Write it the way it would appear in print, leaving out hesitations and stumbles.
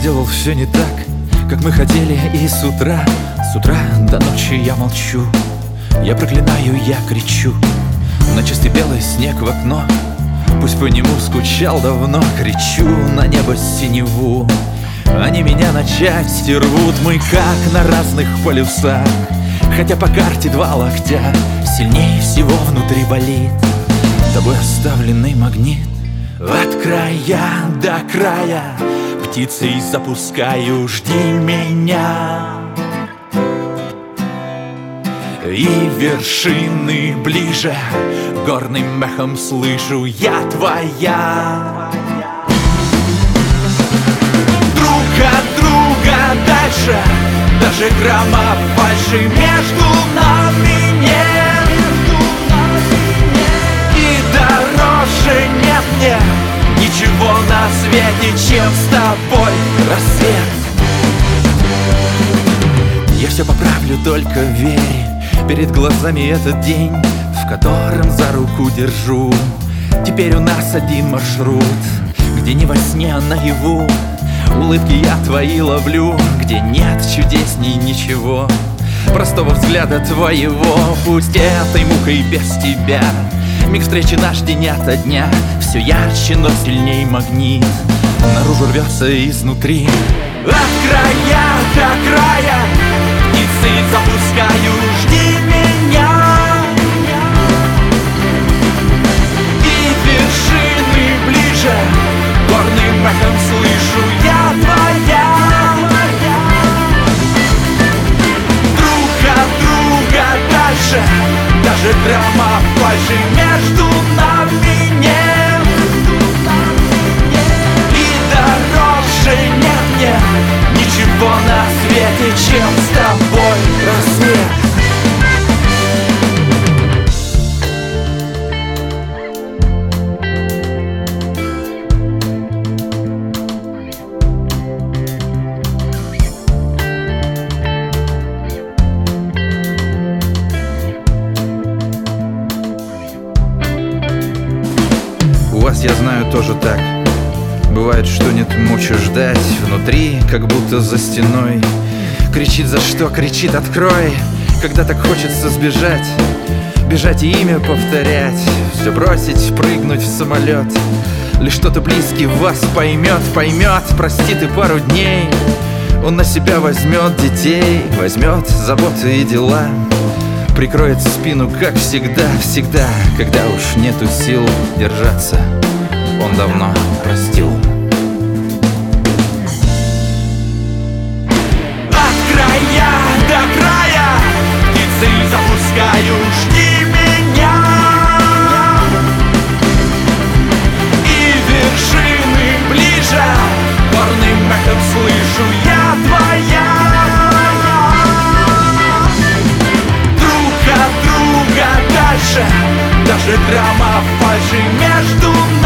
сделал все не так, как мы хотели, и с утра до ночи я молчу. Я проклинаю, я кричу на чистый белый снег в окно. Пусть по нему скучал давно. Кричу на небо синеву. Они меня на части рвут. Мы как на разных полюсах, хотя по карте 2 локтя. Сильнее всего внутри болит тобой оставленный магнит. От края до края птицей запускаю, жди меня. И вершины ближе, горным эхом слышу, я твоя. Друг от друга дальше, даже грамма фальши между нами нет. И дороже нет мне ничего на свете, чем с тобой рассвет. Я все поправлю, только верь. Перед глазами этот день, в котором за руку держу. Теперь у нас один маршрут, где не во сне, а наяву. Улыбки я твои ловлю, где нет чудесней ничего. Простого взгляда твоего, пусть этой мукой без тебя. Миг встречи наш день ото дня, все ярче, но сильней магнит наружу рвется изнутри. От края до края птицы запускаю, жди меня. И вершины ближе, горным эхом слышу, я твоя. Друг от друга дальше, даже грамма фальши между нами нет. И дороже нет мне ничего на свете, чем с тобой рассвет. У вас, я знаю, тоже так. Бывает, что нет мочи ждать. Внутри, как будто за стеной. Кричит за что, кричит открой. Когда так хочется сбежать, бежать и имя повторять. Все бросить, прыгнуть в самолет. Лишь кто-то близкий вас поймет, простит и пару дней. Он на себя возьмет детей, возьмет заботы и дела. Прикроет спину, как всегда, когда уж нету сил держаться, он давно простил. От края до края птицы запускаю, жди меня. И вершины ближе, горным эхом слышу, я твоя. Друг от друга дальше, даже грамма фальши между нами.